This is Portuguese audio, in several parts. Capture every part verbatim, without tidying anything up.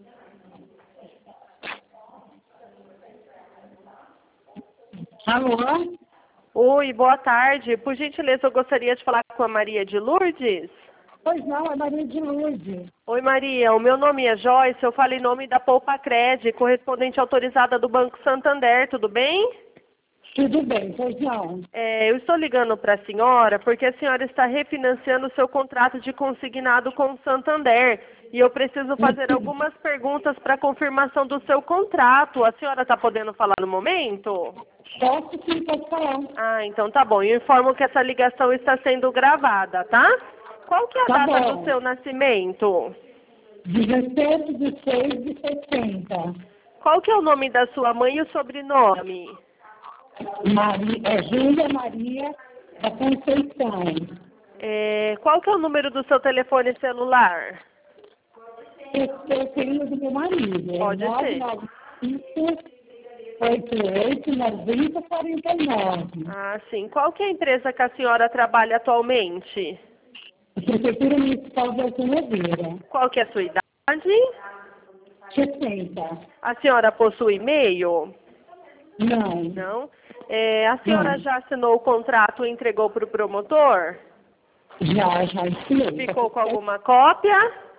Alô? Oi, boa tarde. Por gentileza, eu gostaria de falar com a Maria de Lourdes. Pois não, é Maria de Lourdes. Oi, Maria. O meu nome é Joyce. Eu falo em nome da Poupa Cred, correspondente autorizada do Banco Santander. Tudo bem? Tudo bem, pois não. É, eu estou ligando para a senhora porque a senhora está refinanciando o seu contrato de consignado com o Santander. E eu preciso fazer algumas perguntas para confirmação do seu contrato. A senhora está podendo falar no momento? Posso sim, pode falar. Ah, então tá bom. Eu informo que essa ligação está sendo gravada, tá? Qual que é a Tá data do bom. seu nascimento? dezessete de seis de sessenta. Qual que é o nome da sua mãe e o sobrenome? Maria, é Júlia Maria da Conceição. É, qual que é o número do seu telefone celular? Esse é o filho do meu marido. Pode nove ser. nove cinco, oito oito, nove zero, quatro nove. Ah, sim. Qual que é a empresa que a senhora trabalha atualmente? Prefeitura Municipal de Altoneira. Qual que é a sua idade? sessenta. A senhora possui e-mail? Não. Não. É, a senhora Não. já assinou o contrato e entregou para o promotor? Já, já ensinei. Ficou com alguma cópia?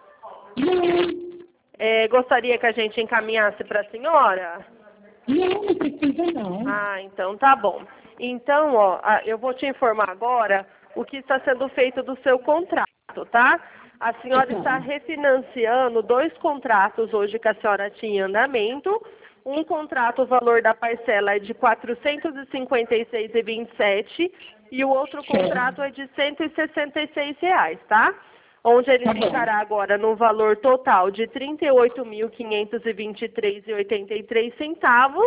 Não. É, gostaria que a gente encaminhasse para a senhora? Não, não precisa não. Ah, então tá bom. Então, ó, ah, eu vou te informar agora o que está sendo feito do seu contrato, tá? A senhora está refinanciando dois contratos hoje que a senhora tinha em andamento. Um contrato, o valor da parcela é de quatrocentos e cinquenta e seis reais e vinte e sete centavos e o outro contrato é de cento e sessenta e seis reais, tá? Onde ele Tá bom. ficará agora no valor total de trinta e oito mil quinhentos e vinte e três reais e oitenta e três centavos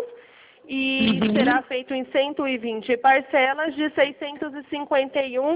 e Uhum. será feito em cento e vinte parcelas de seiscentos e cinquenta e um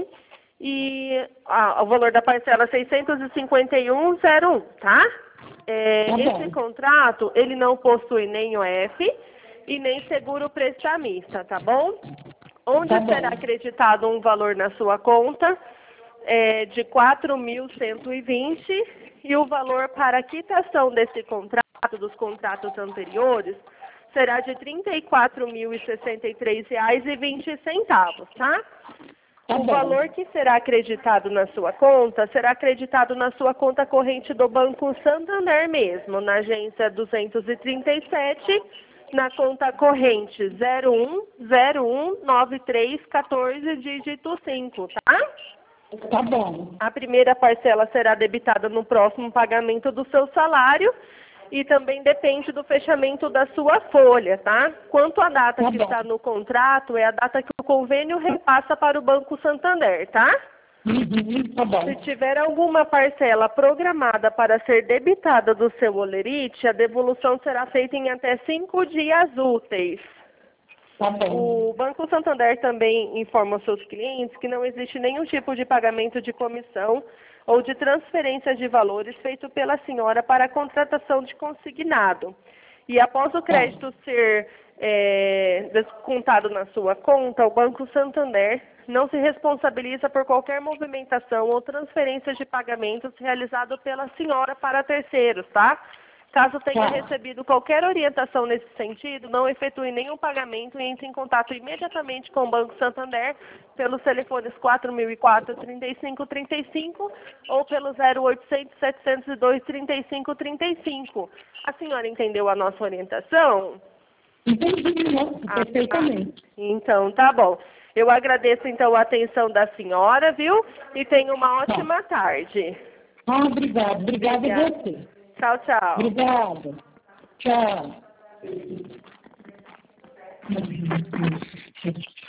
e ah, o valor da parcela é seiscentos e cinquenta e um vírgula zero um, tá? É, Tá bom. esse contrato, ele não possui nem O F e nem seguro prestamista, tá bom? Onde Tá bom. será acreditado um valor na sua conta é, de quatro mil cento e vinte e o valor para a quitação desse contrato, dos contratos anteriores, será de trinta e quatro mil e sessenta e três reais e vinte centavos, tá? Tá O bom. valor que será acreditado na sua conta será acreditado na sua conta corrente do Banco Santander mesmo, na agência duzentos e trinta e sete, na conta corrente zero um zero um nove três um quatro, dígito cinco, tá? Tá bom. A primeira parcela será debitada no próximo pagamento do seu salário e também depende do fechamento da sua folha, tá? Quanto à data Tá que bom. está no contrato, é a data que o convênio repassa para o Banco Santander, tá? Uhum. Tá bom. Se tiver alguma parcela programada para ser debitada do seu olerite, a devolução será feita em até cinco dias úteis. Tá bom. O Banco Santander também informa aos seus clientes que não existe nenhum tipo de pagamento de comissão ou de transferência de valores feito pela senhora para a contratação de consignado. E após o crédito ser é, descontado na sua conta, o Banco Santander não se responsabiliza por qualquer movimentação ou transferência de pagamentos realizado pela senhora para terceiros, tá? Caso tenha Tá. recebido qualquer orientação nesse sentido, não efetue nenhum pagamento e entre em contato imediatamente com o Banco Santander pelos telefones quatro mil e quatro, trinta e cinco trinta e cinco ou pelo zero oitocentos, setecentos e dois, trinta e cinco trinta e cinco. A senhora entendeu a nossa orientação? Entendi, não, Ah, perfeitamente. ah, então, tá bom. Eu agradeço, então, a atenção da senhora, viu? E tenha uma ótima tarde. Ah, obrigado. Obrigada a Obrigada. você. Tchau, tchau. Obrigada. Tchau.